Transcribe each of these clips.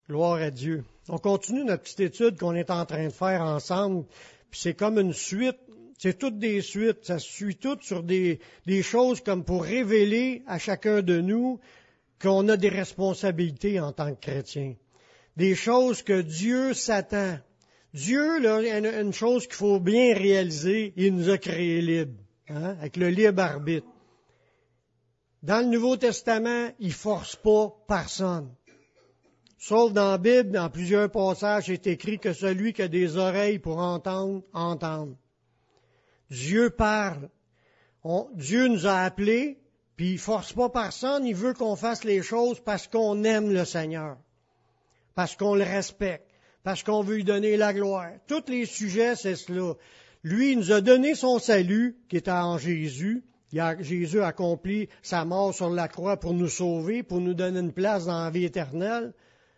Gloire à Dieu. On continue notre petite étude qu'on est en train de faire ensemble, puis c'est comme une suite, c'est toutes des suites, ça se suit tout sur des choses comme pour révéler à chacun de nous qu'on a des responsabilités en tant que chrétien. Des choses que Dieu s'attend. Dieu, là, une chose qu'il faut bien réaliser, il nous a créés libres, avec le libre arbitre. Dans le Nouveau Testament, il ne force pas personne. Sauf dans la Bible, dans plusieurs passages, c'est écrit que celui qui a des oreilles pour entendre, entende. Dieu parle. Dieu nous a appelés, puis il ne force pas personne, il veut qu'on fasse les choses parce qu'on aime le Seigneur, parce qu'on le respecte, parce qu'on veut lui donner la gloire. Tous les sujets, c'est cela. Lui, il nous a donné son salut, qui est en Jésus. Jésus a accompli sa mort sur la croix pour nous sauver, pour nous donner une place dans la vie éternelle.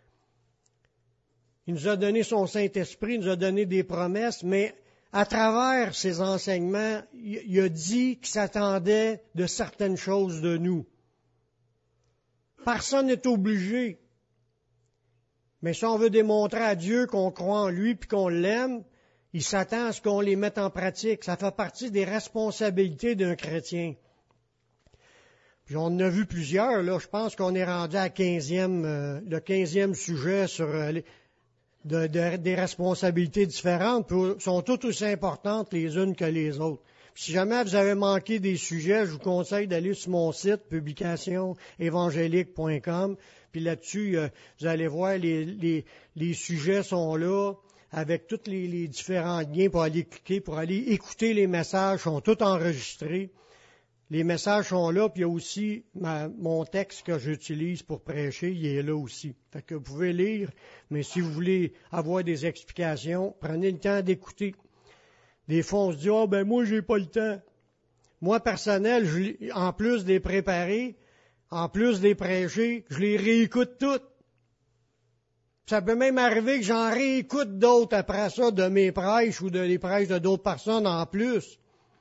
Il nous a donné son Saint-Esprit, il nous a donné des promesses, mais à travers ses enseignements, il a dit qu'il s'attendait de certaines choses de nous. Personne n'est obligé. Mais si on veut démontrer à Dieu qu'on croit en lui et qu'on l'aime, il s'attend à ce qu'on les mette en pratique. Ça fait partie des responsabilités d'un chrétien. Puis on en a vu plusieurs, là. Je pense qu'on est rendu à le 15e sujet sur des responsabilités différentes, puis sont toutes aussi importantes les unes que les autres. Puis si jamais vous avez manqué des sujets, je vous conseille d'aller sur mon site, publicationsévangélique.com, puis là-dessus, vous allez voir, les sujets sont là, avec tous les différents liens pour aller cliquer, pour aller écouter les messages, sont tous enregistrés. Les messages sont là, puis il y a aussi mon texte que j'utilise pour prêcher, il est là aussi. Fait que vous pouvez lire, mais si vous voulez avoir des explications, prenez le temps d'écouter. Des fois, on se dit, moi, j'ai pas le temps. Moi, personnel, en plus de les préparer, en plus de les prêcher, je les réécoute toutes. Ça peut même arriver que j'en réécoute d'autres après ça, de mes prêches ou des prêches de d'autres personnes en plus.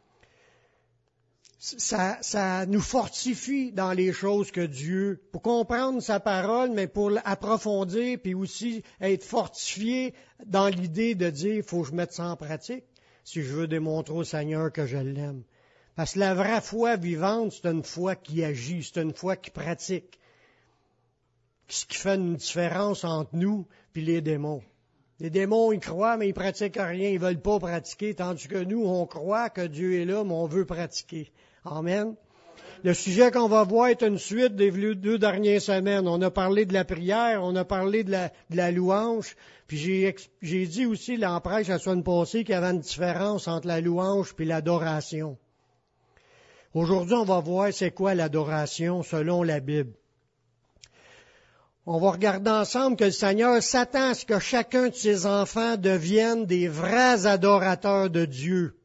Ça nous fortifie dans les choses que Dieu, pour comprendre sa parole, mais pour l'approfondir, puis aussi être fortifié dans l'idée de dire, il faut que je mette ça en pratique si je veux démontrer au Seigneur que je l'aime. Parce que la vraie foi vivante, c'est une foi qui agit, c'est une foi qui pratique. Ce qui fait une différence entre nous et les démons. Les démons, ils croient, mais ils pratiquent rien, ils veulent pas pratiquer, tandis que nous, on croit que Dieu est là, mais on veut pratiquer. Amen. Le sujet qu'on va voir est une suite des 2 dernières semaines. On a parlé de la prière, on a parlé de la louange, puis j'ai dit aussi l'an prêche la semaine passée qu'il y avait une différence entre la louange et l'adoration. Aujourd'hui, on va voir c'est quoi l'adoration selon la Bible. On va regarder ensemble que le Seigneur s'attend à ce que chacun de ses enfants devienne des vrais adorateurs de Dieu.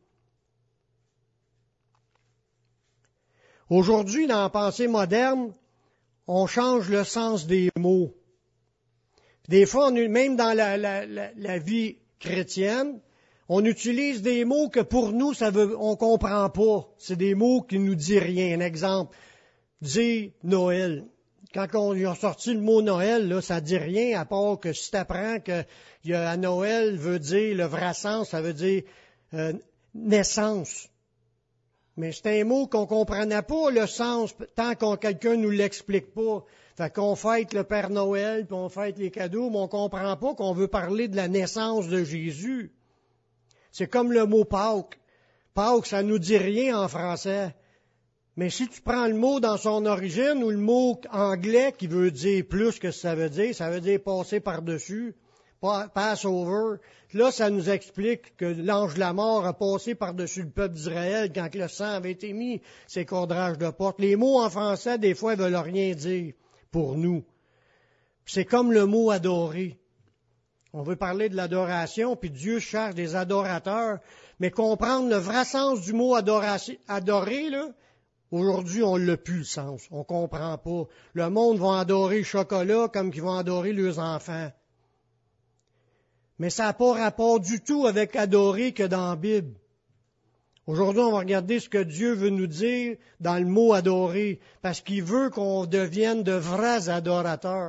Aujourd'hui, dans la pensée moderne, on change le sens des mots. Des fois, même dans la vie chrétienne, on utilise des mots que pour nous, on comprend pas. C'est des mots qui nous disent rien. Un exemple, dire Noël. Quand on a sorti le mot Noël, là, ça dit rien, à part que si tu apprends que à Noël veut dire, le vrai sens, ça veut dire naissance. Mais c'est un mot qu'on comprenait pas le sens tant que quelqu'un nous l'explique pas. Fait qu'on fête le Père Noël, puis on fête les cadeaux, mais on comprend pas qu'on veut parler de la naissance de Jésus. C'est comme le mot Pâques. Pâques, ça nous dit rien en français. Mais si tu prends le mot dans son origine ou le mot anglais qui veut dire plus que ça veut dire passer par-dessus, Passover, là, ça nous explique que l'ange de la mort a passé par-dessus le peuple d'Israël quand le sang avait été mis, ses cordrages de porte. Les mots en français, des fois, ne veulent rien dire pour nous. C'est comme le mot adorer. On veut parler de l'adoration, puis Dieu cherche des adorateurs, mais comprendre le vrai sens du mot adorer, là, aujourd'hui, on l'a plus le sens. On comprend pas. Le monde va adorer le chocolat comme qu'ils vont adorer leurs enfants. Mais ça n'a pas rapport du tout avec adorer que dans la Bible. Aujourd'hui, on va regarder ce que Dieu veut nous dire dans le mot adorer, parce qu'il veut qu'on devienne de vrais adorateurs.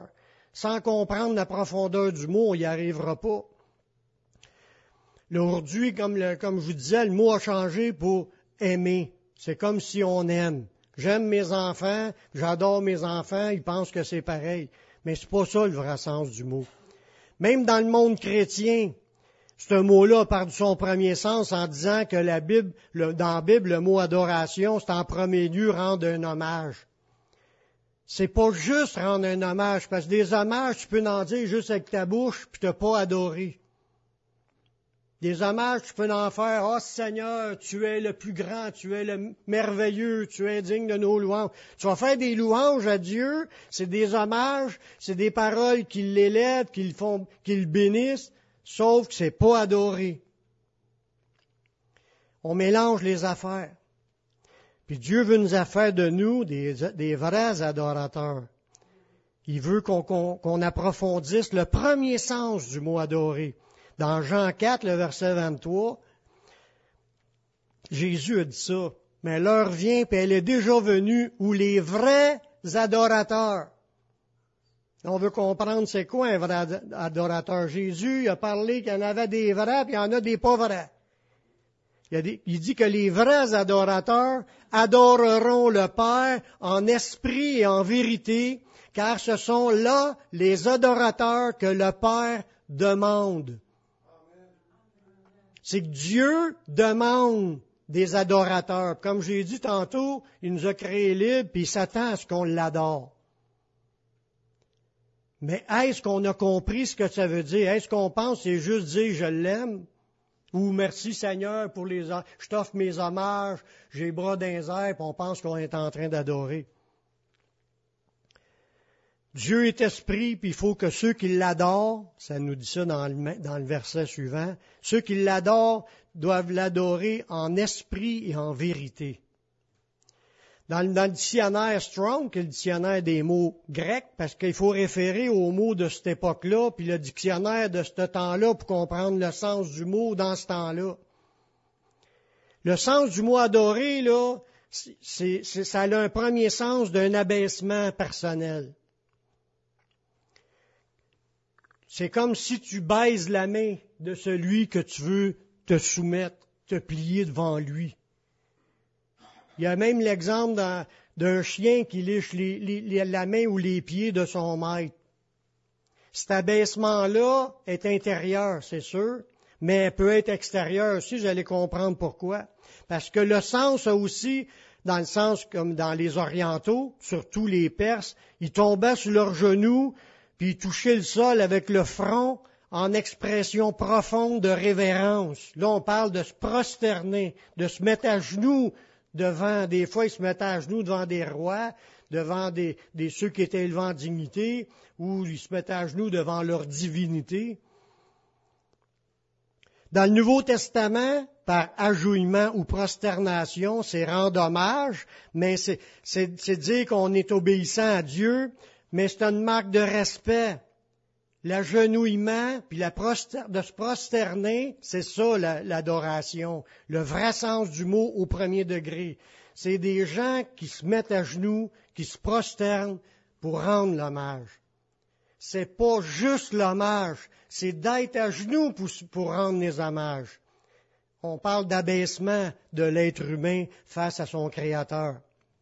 sans comprendre la profondeur du mot, on n'y arrivera pas. Aujourd'hui, comme je vous disais, le mot a changé pour aimer. C'est comme si on aime. J'aime mes enfants, j'adore mes enfants, ils pensent que c'est pareil. Mais c'est pas ça le vrai sens du mot. Même dans le monde chrétien, ce mot-là a perdu son premier sens en disant que dans la Bible, le mot adoration, c'est en premier lieu rendre un hommage. C'est pas juste rendre un hommage, parce que des hommages, tu peux en dire juste avec ta bouche, puis t'as pas adoré. Des hommages, tu peux en faire, « Oh Seigneur, tu es le plus grand, tu es le merveilleux, tu es digne de nos louanges. » Tu vas faire des louanges à Dieu, c'est des hommages, c'est des paroles qui l'élèvent, qui le bénissent, sauf que c'est pas adoré. On mélange les affaires. Puis Dieu veut nous faire de nous des vrais adorateurs. Il veut qu'on approfondisse le premier sens du mot adorer. Dans Jean 4, le verset 23, Jésus a dit ça. Mais l'heure vient, puis elle est déjà venue, où les vrais adorateurs. On veut comprendre c'est quoi un vrai adorateur. Jésus a parlé qu'il y en avait des vrais, puis il y en a des pas vrais. Il dit que les vrais adorateurs adoreront le Père en esprit et en vérité, car ce sont là les adorateurs que le Père demande. C'est que Dieu demande des adorateurs. Comme j'ai dit tantôt, il nous a créés libres, puis il s'attend à ce qu'on l'adore. Mais est-ce qu'on a compris ce que ça veut dire? Est-ce qu'on pense que c'est juste dire « je l'aime » ou « merci Seigneur pour je t'offre mes hommages, j'ai les bras dans les airs », puis on pense qu'on est en train d'adorer. Dieu est esprit, puis il faut que ceux qui l'adorent, ça nous dit ça dans le verset suivant, ceux qui l'adorent doivent l'adorer en esprit et en vérité. Dans le dictionnaire Strong, qui est le dictionnaire des mots grecs, parce qu'il faut référer aux mots de cette époque-là, puis le dictionnaire de ce temps-là pour comprendre le sens du mot dans ce temps-là. Le sens du mot adorer, là, ça a un premier sens d'un abaissement personnel. C'est comme si tu baises la main de celui que tu veux te soumettre, te plier devant lui. Il y a même l'exemple d'un chien qui liche la main ou les pieds de son maître. Cet abaissement-là est intérieur, c'est sûr, mais peut être extérieur aussi, vous allez comprendre pourquoi. Parce que le sens a aussi, dans le sens comme dans les orientaux, surtout les Perses, ils tombaient sur leurs genoux, puis ils touchaient le sol avec le front en expression profonde de révérence. Là, on parle de se prosterner, de se mettre à genoux devant, des fois, ils se mettaient à genoux devant des rois, devant ceux qui étaient élevés en dignité, ou ils se mettaient à genoux devant leur divinité. Dans le Nouveau Testament, par agenouillement ou prosternation, c'est rendre hommage, mais c'est dire qu'on est obéissant à Dieu, mais c'est une marque de respect. L'agenouillement, puis de se prosterner, c'est ça l'adoration. Le vrai sens du mot au premier degré. C'est des gens qui se mettent à genoux, qui se prosternent pour rendre l'hommage. C'est pas juste l'hommage, c'est d'être à genoux pour rendre les hommages. On parle d'abaissement de l'être humain face à son Créateur.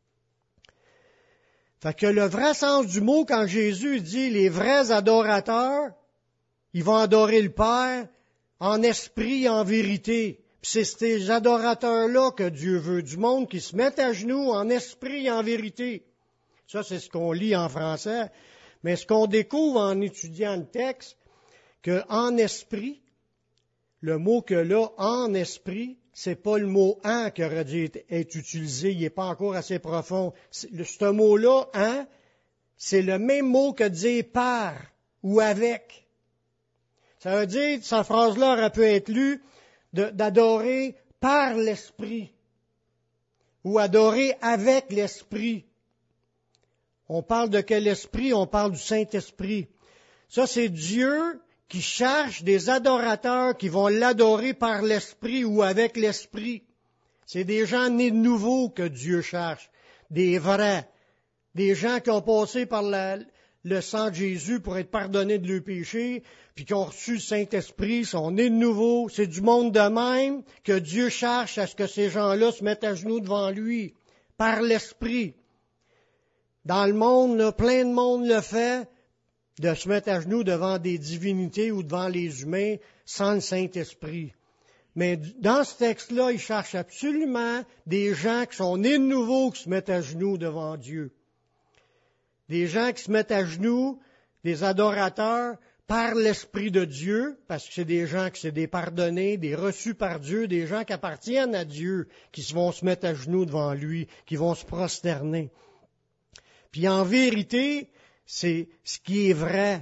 Fait que le vrai sens du mot, quand Jésus dit les vrais adorateurs, ils vont adorer le Père en esprit et en vérité. Puis c'est ces adorateurs-là que Dieu veut, du monde qui se mettent à genoux en esprit et en vérité. Ça, c'est ce qu'on lit en français. Mais ce qu'on découvre en étudiant le texte, que en esprit, le mot que là, en esprit, c'est pas le mot « en » qui aurait dû être utilisé, il n'est pas encore assez profond. Ce mot-là, « en », c'est le même mot que dire « par » ou « avec ». Ça veut dire, cette phrase-là aurait pu être lue d'adorer par l'Esprit ou adorer avec l'Esprit. On parle de quel esprit? On parle du Saint-Esprit. Ça, c'est Dieu qui cherche des adorateurs qui vont l'adorer par l'Esprit ou avec l'Esprit. C'est des gens nés de nouveau que Dieu cherche, des vrais, des gens qui ont passé par le sang de Jésus pour être pardonnés de leurs péchés, puis qui ont reçu le Saint-Esprit, sont nés de nouveau. C'est du monde de même que Dieu cherche à ce que ces gens-là se mettent à genoux devant lui, par l'Esprit. Dans le monde, là, plein de monde le fait, de se mettre à genoux devant des divinités ou devant les humains sans le Saint-Esprit. Mais dans ce texte-là, il cherche absolument des gens qui sont nés de nouveau qui se mettent à genoux devant Dieu. Des gens qui se mettent à genoux, des adorateurs, par l'Esprit de Dieu, parce que c'est des gens qui sont des pardonnés, des reçus par Dieu, des gens qui appartiennent à Dieu, qui vont se mettre à genoux devant lui, qui vont se prosterner. Puis en vérité, c'est ce qui est vrai.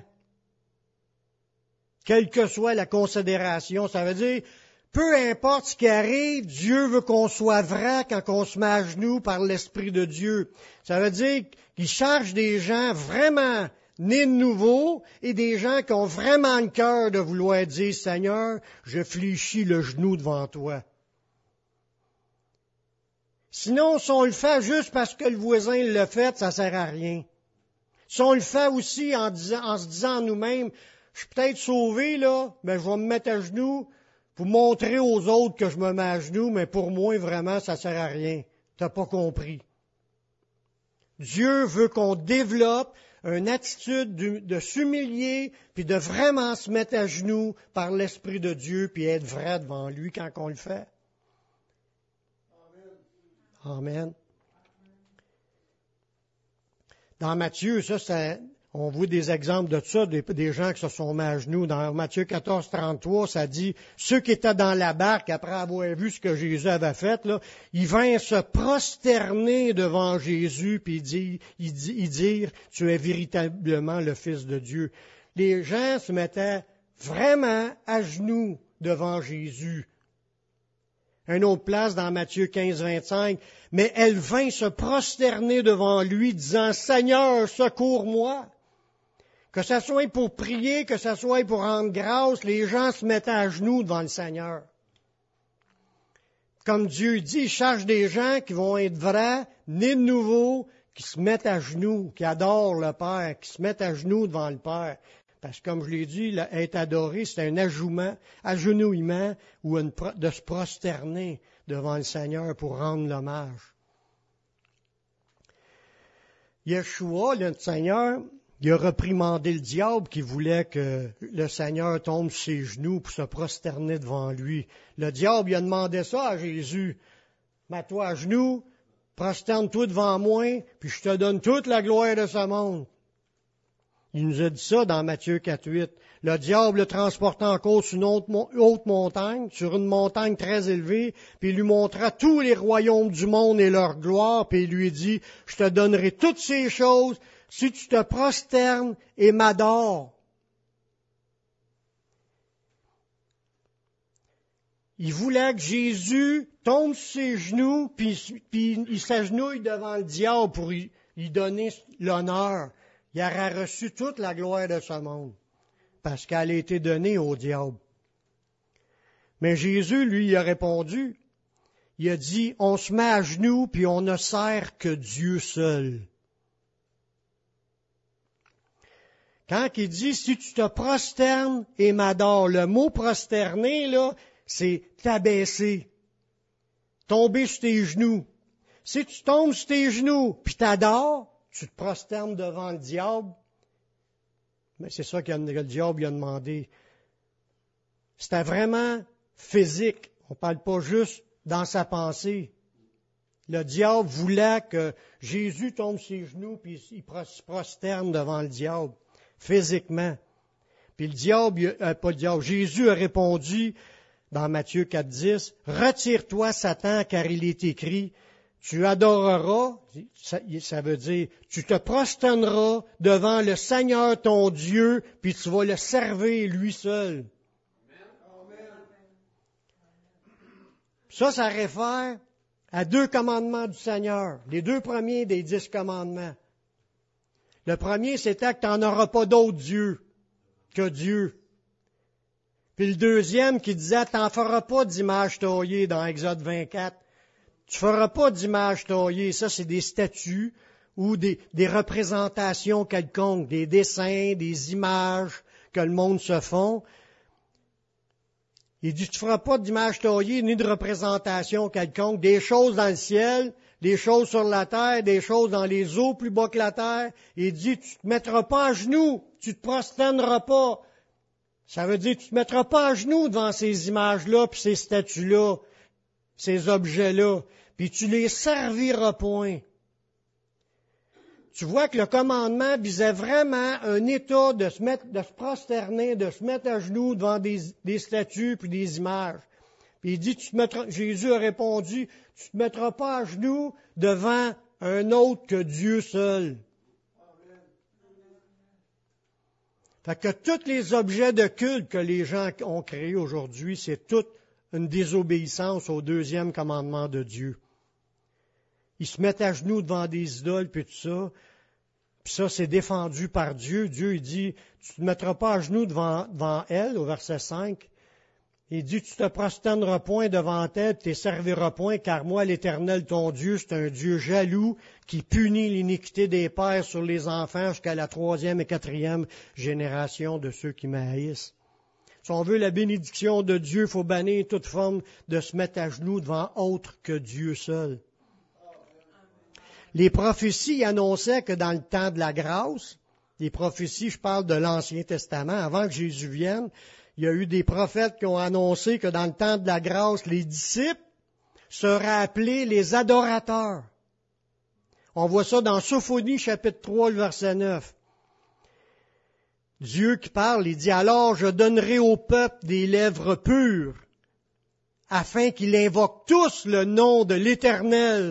Quelle que soit la considération, ça veut dire, peu importe ce qui arrive, Dieu veut qu'on soit vrai quand on se met à genoux par l'Esprit de Dieu. Ça veut dire qu'il cherche des gens vraiment nés de nouveau et des gens qui ont vraiment le cœur de vouloir dire, Seigneur, je fléchis le genou devant toi. Sinon, si on le fait juste parce que le voisin l'a fait, ça sert à rien. Si on le fait aussi en se disant nous-mêmes, je suis peut-être sauvé, là, mais je vais me mettre à genoux pour montrer aux autres que je me mets à genoux, mais pour moi, vraiment, ça sert à rien. T'as pas compris. Dieu veut qu'on développe une attitude de s'humilier, puis de vraiment se mettre à genoux par l'Esprit de Dieu, puis être vrai devant lui quand on le fait. Amen. Dans Matthieu, on voit des exemples de ça, des gens qui se sont mis à genoux. Dans Matthieu 14, 33, ça dit, ceux qui étaient dans la barque, après avoir vu ce que Jésus avait fait, là, ils vinrent se prosterner devant Jésus, puis ils dirent, tu es véritablement le Fils de Dieu. Les gens se mettaient vraiment à genoux devant Jésus. Une autre place dans Matthieu 15, 25, mais elle vint se prosterner devant lui, disant, Seigneur, secours-moi. Que ça soit pour prier, que ça soit pour rendre grâce, les gens se mettaient à genoux devant le Seigneur. Comme Dieu dit, il cherche des gens qui vont être vrais, nés de nouveau, qui se mettent à genoux, qui adorent le Père, qui se mettent à genoux devant le Père. Parce que, comme je l'ai dit, être adoré, c'est un agenouillement ou de se prosterner devant le Seigneur pour rendre l'hommage. Yeshua, notre Seigneur, il a reprimandé le diable qui voulait que le Seigneur tombe sur ses genoux pour se prosterner devant lui. Le diable, il a demandé ça à Jésus. Mets-toi à genoux, prosterne-toi devant moi, puis je te donne toute la gloire de ce monde. Il nous a dit ça dans Matthieu 4.8. Le diable le transporta encore sur une haute montagne, sur une montagne très élevée, puis il lui montra tous les royaumes du monde et leur gloire, puis il lui dit, je te donnerai toutes ces choses si tu te prosternes et m'adores. Il voulait que Jésus tombe sur ses genoux, puis il s'agenouille devant le diable pour lui donner l'honneur. Il aura reçu toute la gloire de ce monde, parce qu'elle a été donnée au diable. Mais Jésus, lui, il a répondu, il a dit, on se met à genoux, puis on ne sert que Dieu seul. Quand il dit, si tu te prosternes et m'adores, le mot prosterner, là, c'est t'abaisser, tomber sur tes genoux. Si tu tombes sur tes genoux, puis t'adores, tu te prosternes devant le diable. Mais c'est ça que le diable lui a demandé. C'était vraiment physique. On ne parle pas juste dans sa pensée. Le diable voulait que Jésus tombe sur ses genoux puis il se prosterne devant le diable, physiquement. Puis Jésus a répondu dans Matthieu 4.10, « Retire-toi, Satan, car il est écrit, tu adoreras, ça veut dire, tu te prosterneras devant le Seigneur ton Dieu, puis tu vas le servir lui seul. » Ça réfère à 2 commandements du Seigneur, les 2 premiers des 10 commandements. Le premier, c'était que tu n'en auras pas d'autre Dieu que Dieu. Puis le deuxième qui disait, tu n'en feras pas d'image taillée dans Exode 24. Tu feras pas d'image taillée. Ça, c'est des statues ou des représentations quelconques, des dessins, des images que le monde se font. Il dit, tu ne feras pas d'image taillée ni de représentation quelconque, des choses dans le ciel, des choses sur la terre, des choses dans les eaux plus bas que la terre. Il dit, tu ne te mettras pas à genoux, tu ne te prosterneras pas. Ça veut dire, tu ne te mettras pas à genoux devant ces images-là, puis ces statues-là, ces objets-là, puis tu les serviras point. Tu vois que le commandement visait vraiment un état de se prosterner, de se mettre à genoux devant des statues puis des images. Puis il dit, Jésus a répondu, tu ne te mettras pas à genoux devant un autre que Dieu seul. Fait que tous les objets de culte que les gens ont créés aujourd'hui, c'est toute une désobéissance au deuxième commandement de Dieu. Ils se mettent à genoux devant des idoles puis tout ça. Puis ça, c'est défendu par Dieu. Dieu, il dit, tu ne te mettras pas à genoux devant elle, au verset 5. Il dit, tu te prosterneras point devant elle, tu ne serviras point, car moi, l'Éternel, ton Dieu, c'est un Dieu jaloux qui punit l'iniquité des pères sur les enfants jusqu'à la 3e et 4e génération de ceux qui m'haïssent. Si on veut la bénédiction de Dieu, il faut bannir toute forme de se mettre à genoux devant autre que Dieu seul. Les prophéties annonçaient que dans le temps de la grâce, les prophéties, je parle de l'Ancien Testament, avant que Jésus vienne, il y a eu des prophètes qui ont annoncé que dans le temps de la grâce, les disciples seraient appelés les adorateurs. On voit ça dans Sophonie, chapitre 3, le verset 9. Dieu qui parle, il dit, « Alors je donnerai au peuple des lèvres pures, afin qu'il invoque tous le nom de l'Éternel. »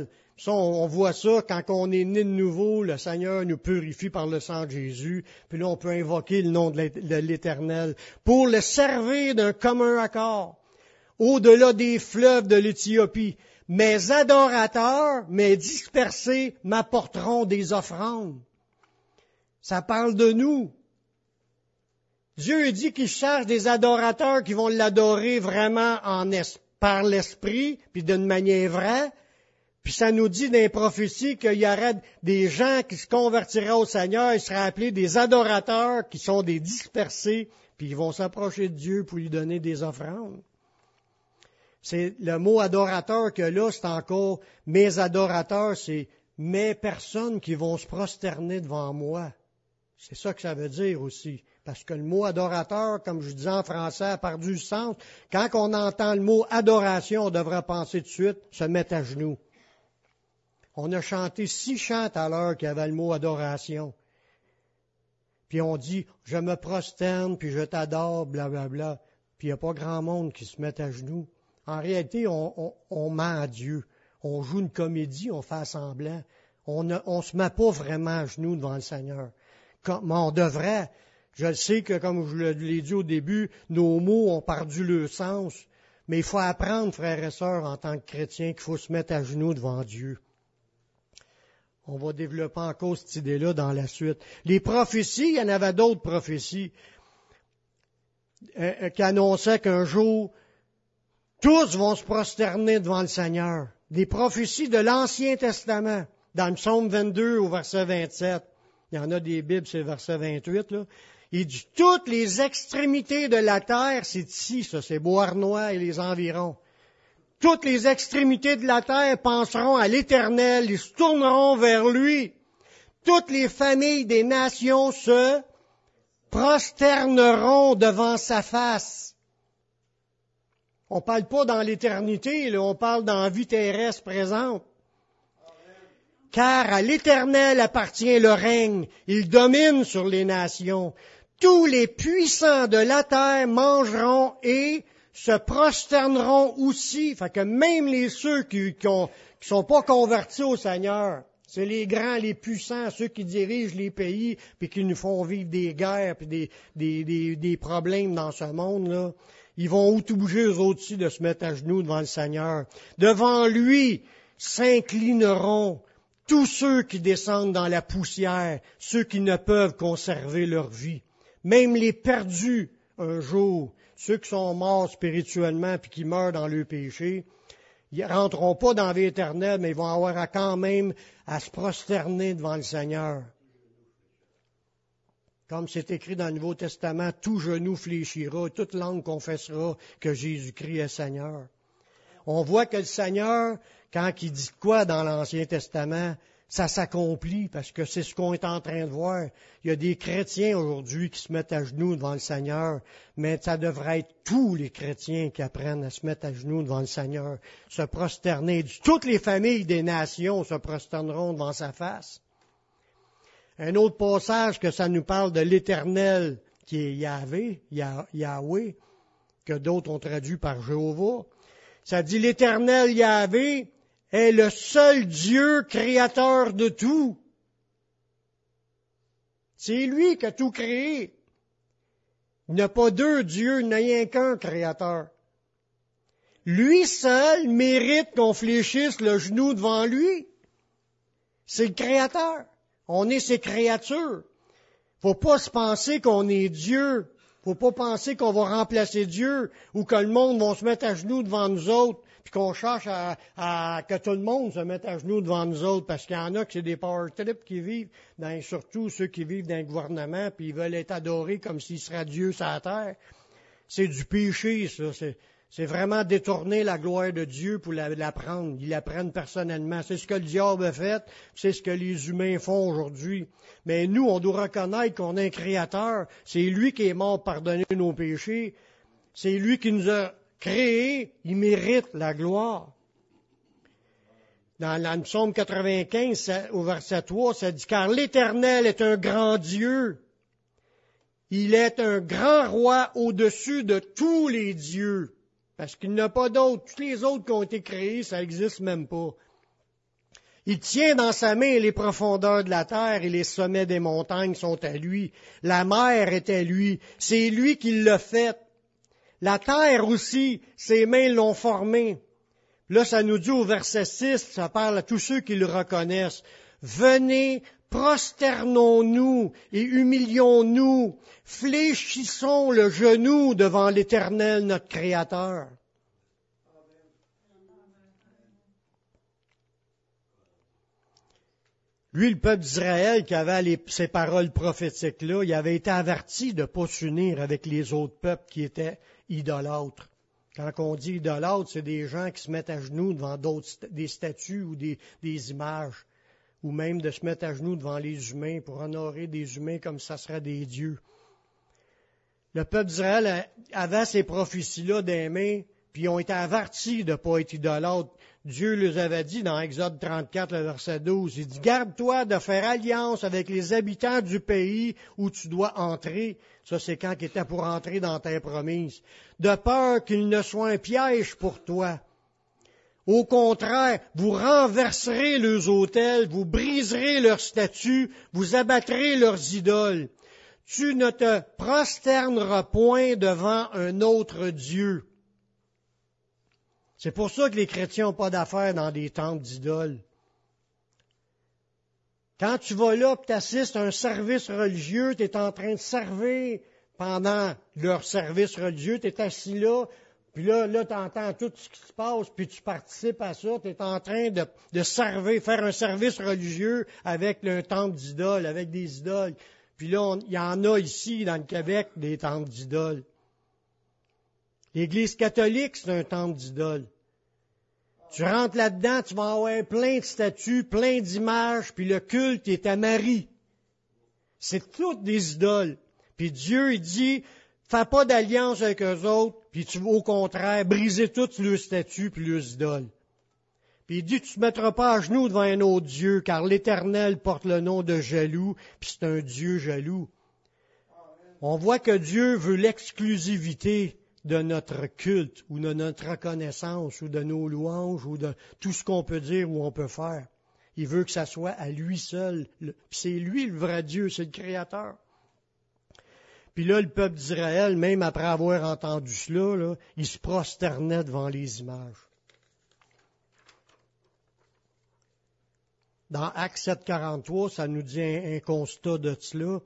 Ça, on voit ça quand on est né de nouveau, le Seigneur nous purifie par le sang de Jésus, puis là on peut invoquer le nom de l'Éternel pour le servir d'un commun accord, au-delà des fleuves de l'Éthiopie. Mes adorateurs, mes dispersés, m'apporteront des offrandes. Ça parle de nous. Dieu dit qu'il cherche des adorateurs qui vont l'adorer vraiment par l'Esprit, puis d'une manière vraie. Puis ça nous dit dans les prophéties qu'il y aurait des gens qui se convertiraient au Seigneur, ils seraient appelés des adorateurs qui sont des dispersés, puis ils vont s'approcher de Dieu pour lui donner des offrandes. C'est le mot adorateur que là, c'est encore mes adorateurs, c'est mes personnes qui vont se prosterner devant moi. C'est ça que ça veut dire aussi. Parce que le mot adorateur, comme je disais en français, a perdu le sens. Quand on entend le mot adoration, on devrait penser tout de suite se mettre à genoux. On a chanté 6 chants à l'heure qui avaient le mot adoration. Puis on dit, je me prosterne, puis je t'adore, blablabla. Puis il n'y a pas grand monde qui se met à genoux. En réalité, on ment à Dieu. On joue une comédie, on fait semblant. On ne se met pas vraiment à genoux devant le Seigneur. Comme on devrait. Je sais que, comme je l'ai dit au début, nos mots ont perdu leur sens. Mais il faut apprendre, frères et sœurs, en tant que chrétiens, qu'il faut se mettre à genoux devant Dieu. On va développer encore cette idée-là dans la suite. Les prophéties, il y en avait d'autres prophéties qui annonçaient qu'un jour, tous vont se prosterner devant le Seigneur. Des prophéties de l'Ancien Testament, dans le psaume 22 au verset 27. Il y en a des Bibles, c'est le verset 28, là. Il dit, toutes les extrémités de la terre, c'est ici, ça, c'est Beauharnois et les environs. Toutes les extrémités de la terre penseront à l'Éternel, ils se tourneront vers lui. Toutes les familles des nations se prosterneront devant sa face. On ne parle pas dans l'éternité, là, on parle dans la vie terrestre présente. Car à l'Éternel appartient le règne, il domine sur les nations. Tous les puissants de la terre mangeront et se prosterneront aussi. Fait que même ceux qui sont pas convertis au Seigneur, c'est les grands, les puissants, ceux qui dirigent les pays, puis qui nous font vivre des guerres, puis des problèmes dans ce monde-là. Ils vont tout bouger eux aussi de se mettre à genoux devant le Seigneur. Devant lui s'inclineront tous ceux qui descendent dans la poussière, ceux qui ne peuvent conserver leur vie. Même les perdus un jour, ceux qui sont morts spirituellement puis qui meurent dans leur péché, Ils ne rentreront pas dans la vie éternelle, mais ils vont avoir quand même à se prosterner devant le Seigneur. Comme c'est écrit dans le Nouveau Testament, tout genou fléchira, toute langue confessera que Jésus-Christ est Seigneur. On voit que le Seigneur, quand il dit quoi dans l'Ancien Testament, ça s'accomplit parce que c'est ce qu'on est en train de voir. Il y a des chrétiens aujourd'hui qui se mettent à genoux devant le Seigneur, mais ça devrait être tous les chrétiens qui apprennent à se mettre à genoux devant le Seigneur, se prosterner. Toutes les familles des nations se prosterneront devant sa face. Un autre passage que ça nous parle de l'Éternel, qui est Yahweh, que d'autres ont traduit par Jéhovah. Ça dit l'Éternel Yahweh est le seul Dieu créateur de tout. C'est lui qui a tout créé. Il n'y a pas deux dieux, il n'y a rien qu'un créateur. Lui seul mérite qu'on fléchisse le genou devant lui. C'est le créateur. On est ses créatures. Faut pas se penser qu'on est Dieu. Faut pas penser qu'on va remplacer Dieu ou que le monde va se mettre à genoux devant nous autres puis qu'on cherche à que tout le monde se mette à genoux devant nous autres parce qu'il y en a que c'est des power trips qui vivent, surtout ceux qui vivent dans le gouvernement puis ils veulent être adorés comme s'ils seraient Dieu sur la terre. C'est du péché, ça. C'est vraiment détourner la gloire de Dieu pour la prendre. Ils la prennent personnellement. C'est ce que le diable a fait, c'est ce que les humains font aujourd'hui. Mais nous, on doit reconnaître qu'on a un Créateur. C'est lui qui est mort pour pardonner nos péchés. C'est lui qui nous a créés. Il mérite la gloire. Dans le psaume 95, au verset 3, ça dit « Car l'Éternel est un grand Dieu. Il est un grand roi au-dessus de tous les dieux. » Parce qu'il n'y en a pas d'autres. Tous les autres qui ont été créés, ça n'existe même pas. Il tient dans sa main les profondeurs de la terre et les sommets des montagnes sont à lui. La mer est à lui. C'est lui qui l'a faite. La terre aussi, ses mains l'ont formée. Là, ça nous dit au verset 6, ça parle à tous ceux qui le reconnaissent. Venez, prosternons-nous et humilions-nous, fléchissons le genou devant l'Éternel, notre Créateur. Lui, le peuple d'Israël qui avait ces paroles prophétiques-là, il avait été averti de ne pas s'unir avec les autres peuples qui étaient idolâtres. Quand on dit idolâtres, c'est des gens qui se mettent à genoux devant des statues ou des images, ou même de se mettre à genoux devant les humains pour honorer des humains comme ça serait des dieux. Le peuple d'Israël avait ces prophéties-là des mains, puis ils ont été avertis de ne pas être idolâtres. Dieu les avait dit dans Exode 34, le verset 12, il dit « Garde-toi de faire alliance avec les habitants du pays où tu dois entrer. » Ça, c'est quand il était pour entrer dans ta promise. « De peur qu'il ne soit un piège pour toi. » Au contraire, vous renverserez leurs autels, vous briserez leurs statues, vous abattrez leurs idoles. Tu ne te prosterneras point devant un autre Dieu. C'est pour ça que les chrétiens n'ont pas d'affaires dans des temples d'idoles. Quand tu vas là et tu assistes à un service religieux, tu es en train de servir pendant leur service religieux, tu es assis là, puis là tu entends tout ce qui se passe, puis tu participes à ça, tu es en train de servir, faire un service religieux avec un temple d'idoles, avec des idoles. Puis là, il y en a ici, dans le Québec, des temples d'idoles. L'Église catholique, c'est un temple d'idoles. Tu rentres là-dedans, tu vas avoir plein de statues, plein d'images, puis le culte est à Marie. C'est toutes des idoles. Puis Dieu, il dit, fais pas d'alliance avec eux autres, puis tu vas au contraire briser toutes leurs statues puis leurs idoles. Puis il dit, tu ne te mettras pas à genoux devant un autre Dieu, car l'Éternel porte le nom de jaloux, puis c'est un Dieu jaloux. On voit que Dieu veut l'exclusivité de notre culte, ou de notre reconnaissance, ou de nos louanges, ou de tout ce qu'on peut dire ou on peut faire. Il veut que ça soit à lui seul. Puis c'est lui le vrai Dieu, c'est le Créateur. Puis là, le peuple d'Israël, même après avoir entendu cela, là, il se prosternait devant les images. Dans Actes 7,43, ça nous dit un constat de cela.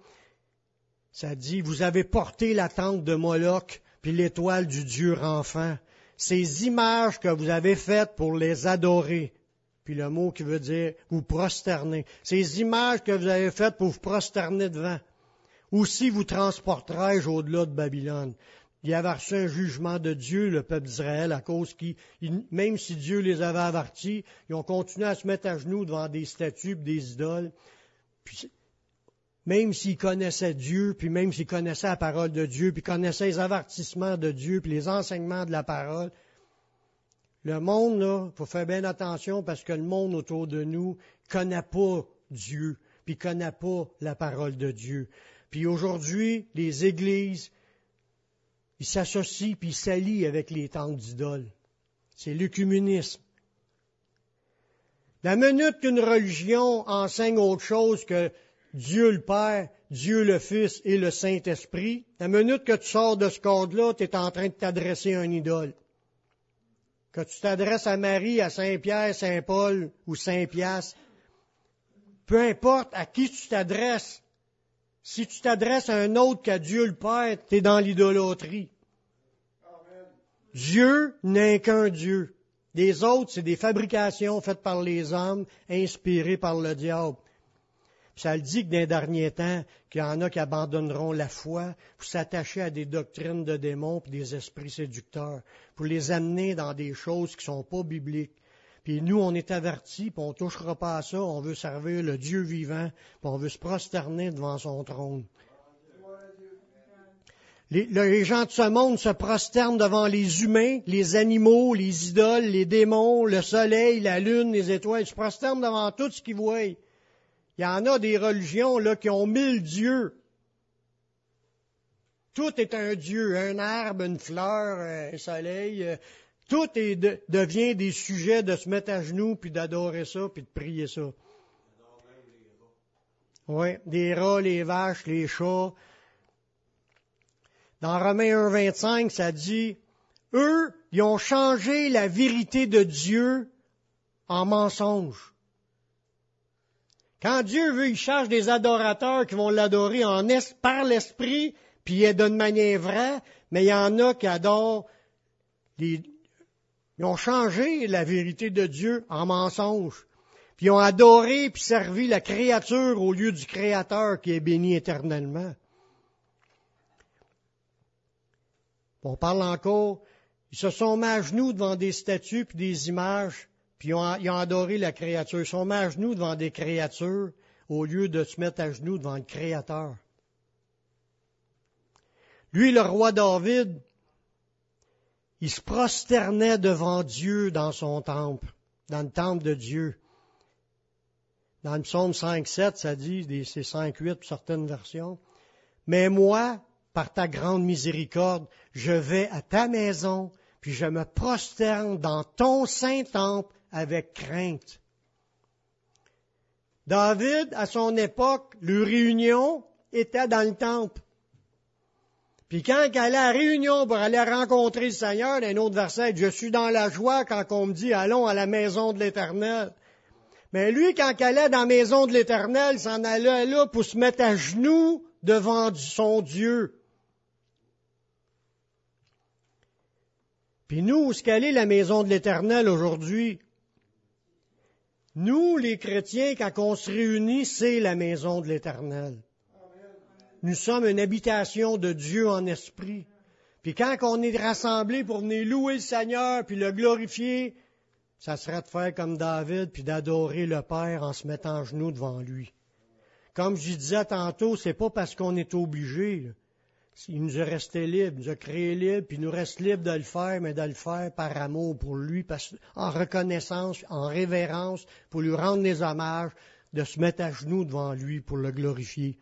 Ça dit, vous avez porté la tente de Moloch, puis l'étoile du dieu Renfant. ces images que vous avez faites pour les adorer. Puis le mot qui veut dire vous prosterner. Ces images que vous avez faites pour vous prosterner devant. Aussi vous transporterai-je au-delà de Babylone. Il avait reçu un jugement de Dieu, le peuple d'Israël, à cause même si Dieu les avait avertis, ils ont continué à se mettre à genoux devant des statues et des idoles. Puis, même s'ils connaissaient Dieu, puis même s'ils connaissaient la parole de Dieu, puis connaissaient les avertissements de Dieu, puis les enseignements de la parole, le monde, là, il faut faire bien attention parce que le monde autour de nous ne connaît pas Dieu, puis ne connaît pas la parole de Dieu. Puis aujourd'hui, les églises, ils s'associent puis ils s'allient avec les temples d'idoles. C'est l'œcuménisme. La minute qu'une religion enseigne autre chose que Dieu le Père, Dieu le Fils et le Saint-Esprit, la minute que tu sors de ce cadre-là, tu es en train de t'adresser à une idole. Que tu t'adresses à Marie, à Saint-Pierre, Saint-Paul ou Saint-Pias, peu importe à qui tu t'adresses, si tu t'adresses à un autre qu'à Dieu le Père, tu es dans l'idolâtrie. Dieu n'est qu'un Dieu. Les autres, c'est des fabrications faites par les hommes, inspirées par le diable. Puis ça le dit que dans les derniers temps, qu'il y en a qui abandonneront la foi pour s'attacher à des doctrines de démons et des esprits séducteurs, pour les amener dans des choses qui ne sont pas bibliques. Puis nous, on est avertis, puis on ne touchera pas à ça, on veut servir le Dieu vivant, puis on veut se prosterner devant son trône. Les gens de ce monde se prosternent devant les humains, les animaux, les idoles, les démons, le soleil, la lune, les étoiles. Ils se prosternent devant tout ce qu'ils voient. Il y en a des religions là, qui ont 1000 dieux. Tout est un dieu, un arbre, une fleur, un soleil. Tout devient des sujets de se mettre à genoux, puis d'adorer ça, puis de prier ça. Oui, des rats, les vaches, les chats. Dans Romains 1,25, ça dit, eux, ils ont changé la vérité de Dieu en mensonge. Quand Dieu veut, il cherche des adorateurs qui vont l'adorer par l'Esprit, puis d'une manière vraie, mais il y en a qui adorent, ils ont changé la vérité de Dieu en mensonge. Puis ils ont adoré puis servi la créature au lieu du Créateur qui est béni éternellement. On parle encore, ils se sont mis à genoux devant des statues puis des images, puis ils ont adoré la créature. Ils se sont mis à genoux devant des créatures au lieu de se mettre à genoux devant le Créateur. Lui, le roi David, il se prosternait devant Dieu dans son temple, dans le temple de Dieu. Dans le psaume 5,7, ça dit, c'est 5,8 pour certaines versions. Mais moi, par ta grande miséricorde, je vais à ta maison, puis je me prosterne dans ton saint temple avec crainte. David, à son époque, leur réunion était dans le temple. Puis quand il allait à la réunion pour aller rencontrer le Seigneur, dans un autre verset, je suis dans la joie quand on me dit, allons à la maison de l'Éternel. Mais lui, quand il allait dans la maison de l'Éternel, il s'en allait là pour se mettre à genoux devant son Dieu. Puis nous, où est-ce qu'elle est la maison de l'Éternel aujourd'hui? Nous, les chrétiens, quand on se réunit, c'est la maison de l'Éternel. Nous sommes une habitation de Dieu en esprit. Puis quand on est rassemblés pour venir louer le Seigneur puis le glorifier, ça serait de faire comme David puis d'adorer le Père en se mettant à genoux devant lui. Comme je disais tantôt, c'est pas parce qu'on est obligé. Là. Il nous a resté libre, il nous a créé libre, puis il nous reste libre de le faire, mais de le faire par amour pour lui, en reconnaissance, en révérence, pour lui rendre des hommages, de se mettre à genoux devant lui pour le glorifier.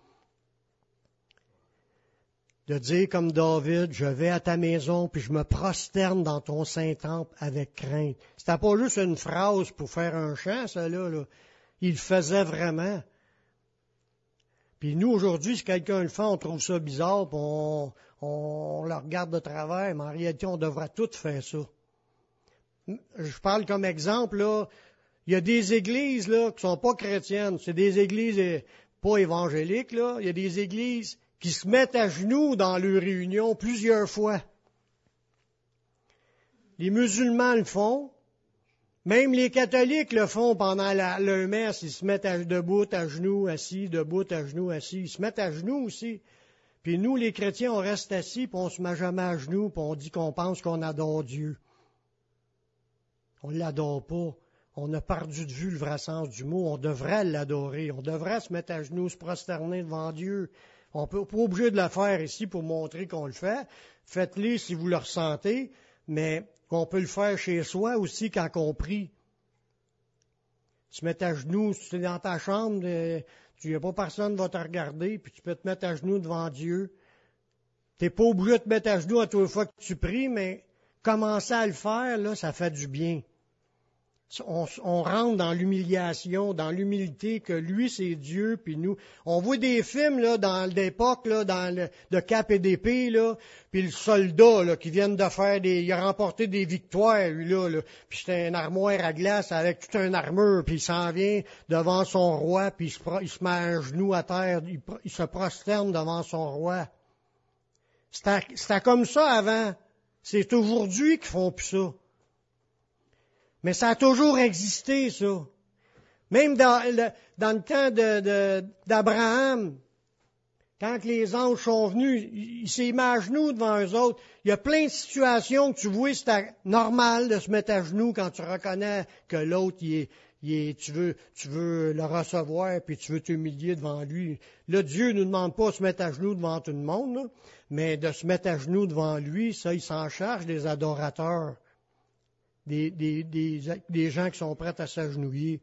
De dire comme David, je vais à ta maison, puis je me prosterne dans ton Saint-Temple avec crainte. C'était pas juste une phrase pour faire un chant, ça là. Il le faisait vraiment. Puis nous, aujourd'hui, si quelqu'un le fait, on trouve ça bizarre, puis on le regarde de travers, mais en réalité, on devrait tous faire ça. Je parle comme exemple, là, il y a des églises là qui sont pas chrétiennes, c'est des églises pas évangéliques, là. Il y a des églises qui se mettent à genoux dans leurs réunions plusieurs fois. Les musulmans le font. Même les catholiques le font pendant leur messe. Ils se mettent debout, à genoux, assis, debout, à genoux, assis. Ils se mettent à genoux aussi. Puis nous, les chrétiens, on reste assis, puis on se met jamais à genoux, puis on dit qu'on pense qu'on adore Dieu. On ne l'adore pas. On a perdu de vue le vrai sens du mot. On devrait l'adorer. On devrait se mettre à genoux, se prosterner devant Dieu. On n'est pas obligé de le faire ici pour montrer qu'on le fait. Faites-le si vous le ressentez, mais qu'on peut le faire chez soi aussi quand on prie. Tu te mets à genoux, si tu es dans ta chambre, tu n'y a pas personne qui va te regarder, puis tu peux te mettre à genoux devant Dieu. Tu n'es pas obligé de te mettre à genoux à toutes les fois que tu pries, mais commencer à le faire, là, ça fait du bien. On rentre dans l'humiliation, dans l'humilité que lui, c'est Dieu, puis nous. On voit des films là, dans l'époque, là, de cap et d'épée, là, puis le soldat là, qui vient de faire il a remporté des victoires, lui là, puis c'est une armoire à glace avec toute une armure, puis il s'en vient devant son roi, puis il se met à genoux à terre, il se prosterne devant son roi. C'était comme ça avant. C'est aujourd'hui qu'ils font plus ça. Mais ça a toujours existé, ça. Même dans le temps d'Abraham, quand les anges sont venus, il s'est mis à genoux devant eux autres. Il y a plein de situations que tu vois, c'est normal de se mettre à genoux quand tu reconnais que l'autre, tu veux le recevoir, puis tu veux t'humilier devant lui. Là, Dieu ne nous demande pas de se mettre à genoux devant tout le monde, là, mais de se mettre à genoux devant lui, ça, il s'en charge des adorateurs. Des gens qui sont prêts à s'agenouiller.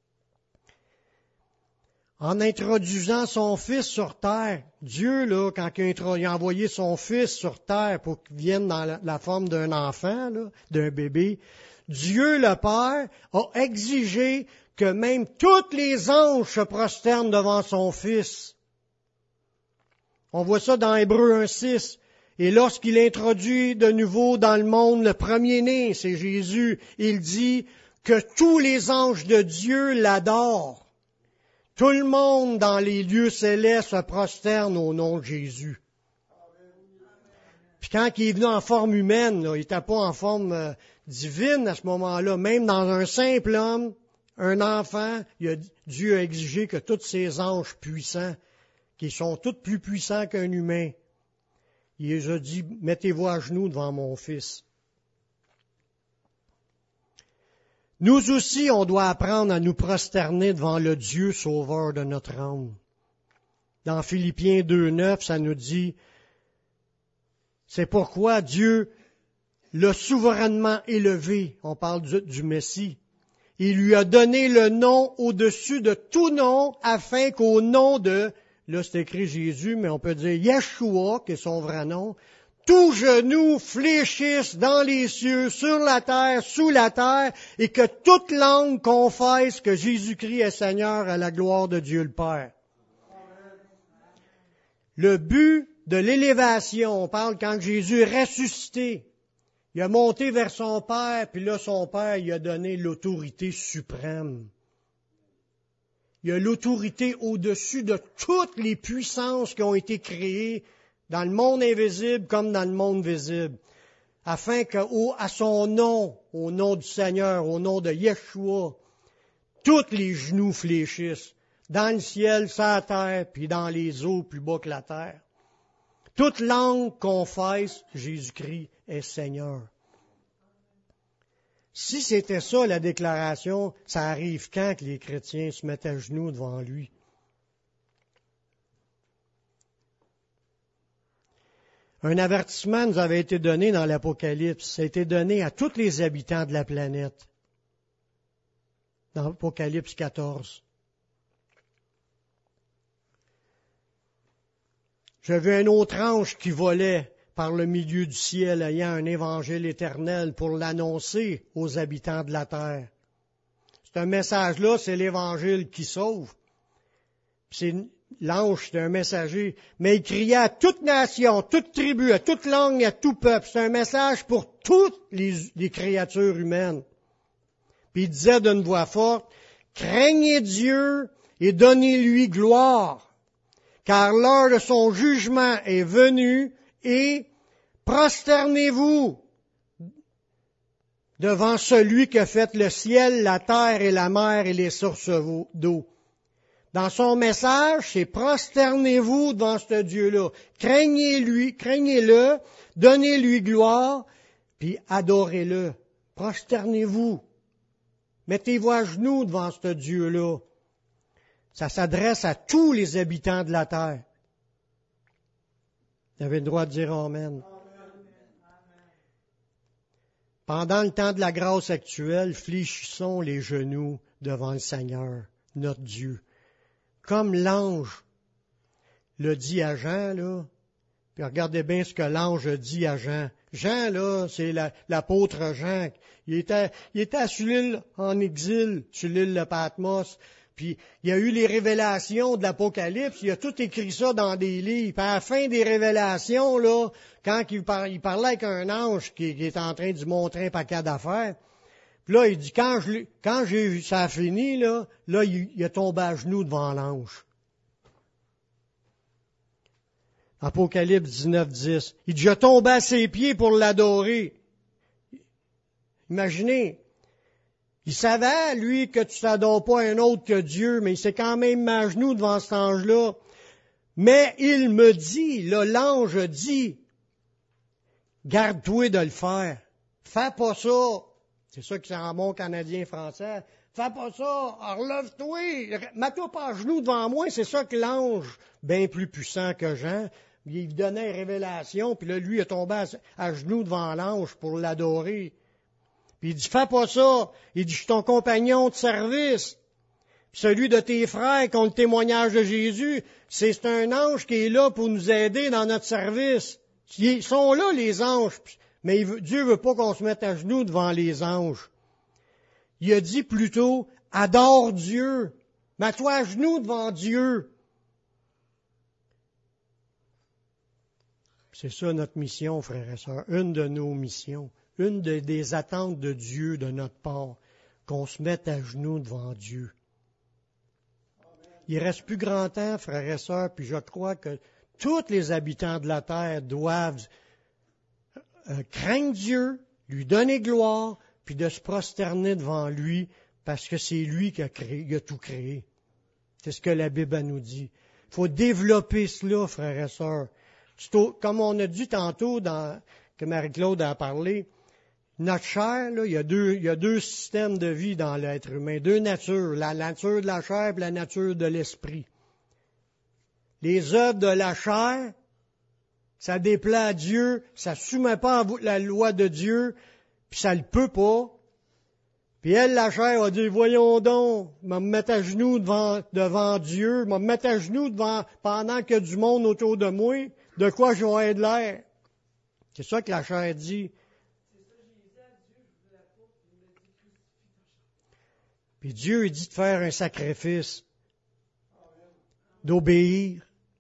En introduisant son Fils sur terre, Dieu, là, quand il a envoyé son Fils sur terre pour qu'il vienne dans la forme d'un enfant, là, d'un bébé, Dieu le Père a exigé que même tous les anges se prosternent devant son Fils. On voit ça dans Hébreux 1:6. Et lorsqu'il introduit de nouveau dans le monde le premier-né, c'est Jésus, il dit que tous les anges de Dieu l'adorent. Tout le monde dans les lieux célestes se prosterne au nom de Jésus. Puis quand il est venu en forme humaine, là, il n'était pas en forme divine à ce moment-là, même dans un simple homme, un enfant, Dieu a exigé que tous ces anges puissants, qui sont tous plus puissants qu'un humain, il les a dit, mettez-vous à genoux devant mon Fils. Nous aussi, on doit apprendre à nous prosterner devant le Dieu sauveur de notre âme. Dans Philippiens 2:9, ça nous dit, c'est pourquoi Dieu l'a souverainement élevé, on parle du Messie. Il lui a donné le nom au-dessus de tout nom, afin qu'au nom de, là c'est écrit Jésus, mais on peut dire Yeshua, qui est son vrai nom, tout genou fléchisse dans les cieux, sur la terre, sous la terre, et que toute langue confesse que Jésus-Christ est Seigneur à la gloire de Dieu le Père. Le but de l'élévation, on parle quand Jésus est ressuscité, il a monté vers son Père, puis là son Père il a donné l'autorité suprême. Il a l'autorité au-dessus de toutes les puissances qui ont été créées dans le monde invisible comme dans le monde visible, afin qu'à son nom, au nom du Seigneur, au nom de Yeshua, tous les genoux fléchissent, dans le ciel, sur la terre, puis dans les eaux plus bas que la terre. Toute langue confesse Jésus-Christ est Seigneur. Si c'était ça la déclaration, ça arrive quand que les chrétiens se mettent à genoux devant lui? Un avertissement nous avait été donné dans l'Apocalypse. Ça a été donné à tous les habitants de la planète. Dans l'Apocalypse 14. J'ai vu un autre ange qui volait par le milieu du ciel, ayant un évangile éternel pour l'annoncer aux habitants de la terre. C'est un message-là, c'est l'évangile qui sauve. L'ange, c'est un messager, mais il criait à toute nation, toute tribu, à toute langue, à tout peuple. C'est un message pour toutes les créatures humaines. Puis il disait d'une voix forte, « Craignez Dieu et donnez-lui gloire, car l'heure de son jugement est venue, et prosternez-vous devant son trône, car il est bon, car il est juste, et il est vrai, car il est juste. » Et prosternez-vous devant celui qui a fait le ciel, la terre et la mer et les sources d'eau. Dans son message, c'est prosternez-vous devant ce Dieu-là. Craignez-le, donnez-lui gloire, puis adorez-le. Prosternez-vous. Mettez-vous à genoux devant ce Dieu-là. Ça s'adresse à tous les habitants de la terre. Vous avez le droit de dire Amen. Pendant le temps de la grâce actuelle, fléchissons les genoux devant le Seigneur, notre Dieu. Comme l'ange le dit à Jean, là. Puis regardez bien ce que l'ange dit à Jean. Jean, là, c'est l'apôtre Jean. Il était sur l'île en exil, sur l'île de Patmos. Puis il y a eu les révélations de l'Apocalypse. Il a tout écrit ça dans des livres. Puis à la fin des révélations, là, quand il parlait avec un ange qui est en train de lui montrer un paquet d'affaires, puis là, il dit, quand j'ai vu ça fini, là, il est tombé à genoux devant l'ange. Apocalypse 19, 10. Il dit, je tombais à ses pieds pour l'adorer. Imaginez. Il savait, lui, que tu t'adores pas un autre que Dieu, mais il s'est quand même mis à genoux devant cet ange-là. Mais il me dit, là, l'ange dit, garde-toi de le faire. Fais pas ça. C'est ça que c'est en bon canadien français. Fais pas ça. Relève-toi. Mets-toi pas à genoux devant moi. C'est ça que l'ange, bien plus puissant que Jean, il donnait une révélation, puis là, lui, il est tombé à genoux devant l'ange pour l'adorer. Puis il dit, fais pas ça. Il dit, je suis ton compagnon de service. Puis celui de tes frères qui ont le témoignage de Jésus, c'est un ange qui est là pour nous aider dans notre service. Ils sont là, les anges. Mais Dieu veut pas qu'on se mette à genoux devant les anges. Il a dit plutôt, adore Dieu. Mets-toi à genoux devant Dieu. C'est ça notre mission, frères et sœurs, une de nos missions, une des attentes de Dieu de notre part, qu'on se mette à genoux devant Dieu. Il reste plus grand temps, frères et sœurs, puis je crois que tous les habitants de la terre doivent craindre Dieu, lui donner gloire, puis de se prosterner devant lui, parce que c'est lui qui a tout créé. C'est ce que la Bible nous dit. Il faut développer cela, frères et sœurs. Comme on a dit tantôt, que Marie-Claude a parlé, notre chair, là, il y a deux systèmes de vie dans l'être humain, deux natures, la nature de la chair et la nature de l'esprit. Les œuvres de la chair, ça déplaît à Dieu, ça ne soumet pas à la loi de Dieu, puis ça ne le peut pas. Puis elle, la chair, a dit, voyons donc, je vais me mettre à genoux devant Dieu, je vais me mettre à genoux pendant qu'il y a du monde autour de moi, de quoi je vais être l'air. C'est ça que la chair dit. Puis Dieu, il dit de faire un sacrifice, d'obéir.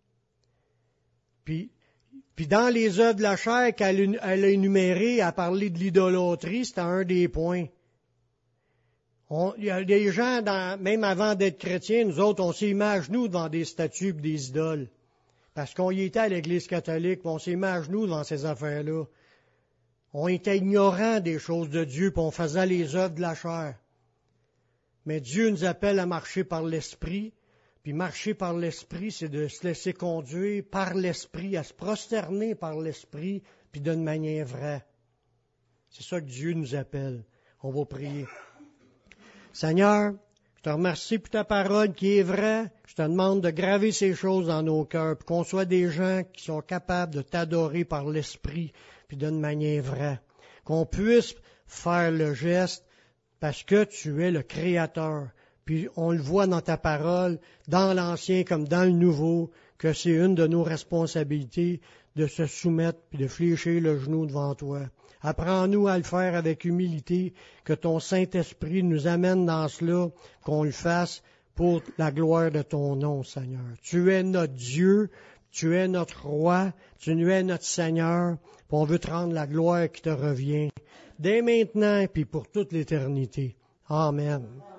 Puis dans les œuvres de la chair qu'elle a énumérées, à parler de l'idolâtrie, c'était un des points. Il y a des gens, même avant d'être chrétiens, nous autres, on s'est mis à genoux devant des statues et des idoles. Parce qu'on y était à l'Église catholique, puis on s'est mis à genoux devant ces affaires-là. On était ignorants des choses de Dieu, puis on faisait les œuvres de la chair. Mais Dieu nous appelle à marcher par l'Esprit, puis marcher par l'Esprit, c'est de se laisser conduire par l'Esprit, à se prosterner par l'Esprit, puis d'une manière vraie. C'est ça que Dieu nous appelle. On va prier. Seigneur, je te remercie pour ta parole qui est vraie. Je te demande de graver ces choses dans nos cœurs, puis qu'on soit des gens qui sont capables de t'adorer par l'Esprit, puis d'une manière vraie. Qu'on puisse faire le geste parce que tu es le Créateur. Puis on le voit dans ta parole, dans l'Ancien comme dans le Nouveau, que c'est une de nos responsabilités de se soumettre puis de fléchir le genou devant toi. Apprends-nous à le faire avec humilité, que ton Saint-Esprit nous amène dans cela, qu'on le fasse pour la gloire de ton nom, Seigneur. Tu es notre Dieu, tu es notre Roi, tu es notre Seigneur, puis on veut te rendre la gloire qui te revient, dès maintenant et puis pour toute l'éternité. Amen.